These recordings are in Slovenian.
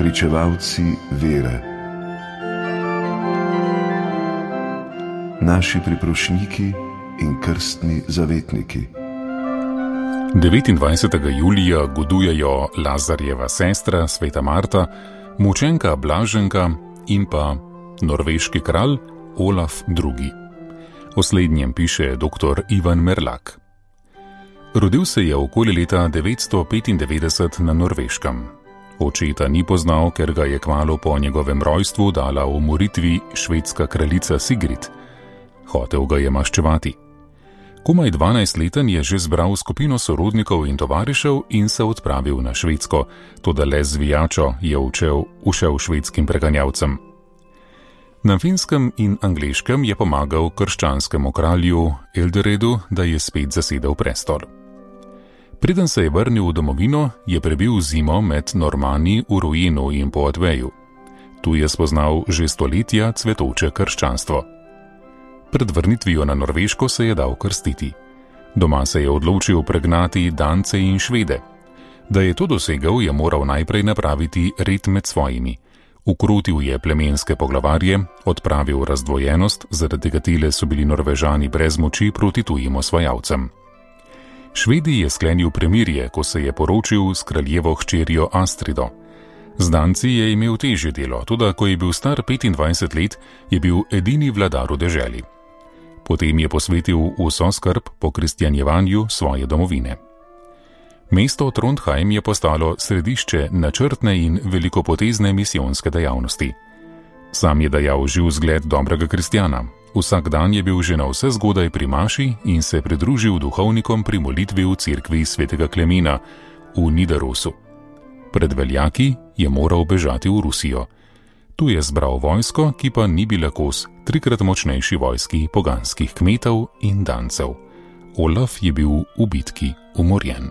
pričevalci vere, naši priprošniki in krstni zavetniki. 29. julija godujejo Lazarjeva sestra, sveta Marta, mučenka Blaženka in pa norveški kralj Olaf II. O slednjem piše dr. Ivan Merlak. Rodil se je okoli leta 995 na Norveškem. Očeta ni poznal, ker ga je kmalu po njegovem rojstvu dala v umoritvi švedska kraljica Sigrid. Hotel ga je maščevati. Komaj 12-leten je že zbral skupino sorodnikov in tovarišev in se odpravil na Švedsko, toda le z vijačo je ušel švedskim preganjavcem. Na Finskem in Angleškem je pomagal krščanskemu kralju Elderedu, da je spet zasedel prestol. Preden se je vrnil v domovino, je prebil zimo med Normani v Rujinu in Poitevinu. Tu je spoznal že stoletja cvetoče krščanstvo. Pred vrnitvijo na Norveško se je dal krstiti. Doma se je odločil pregnati Dance in Švede. Da je to dosegel, je moral najprej napraviti red med svojimi. Ukrotil je plemenske poglavarje, odpravil razdvojenost, zaradi katere so bili Norvežani brez moči proti tujim osvajalcem. Švedi je sklenil premirje, ko se je poročil s kraljevo hčerjo Astrido. Z Danci je imel težje delo, toda ko je bil star 25 let, je bil edini vladar v deželi. Potem je posvetil vso skrb po kristjanjevanju svoje domovine. Mesto Trondheim je postalo središče načrtne in velikopotezne misijonske dejavnosti. Sam je dajal živ zgled dobrega kristjana. Vsak dan je bil že na vse zgodaj pri maši in se pridružil duhovnikom pri molitvi v cerkvi svetega Klemena v Nidarosu. Pred veljaki je moral bežati v Rusijo. Tu je zbral vojsko, ki pa ni bila kos 3-krat močnejši vojski poganskih kmetov in Dancev. Olaf je bil v bitki umorjen.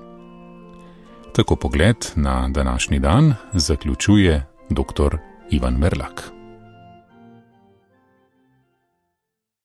Tako pogled na današnji dan zaključuje dr. Ivan Merlak.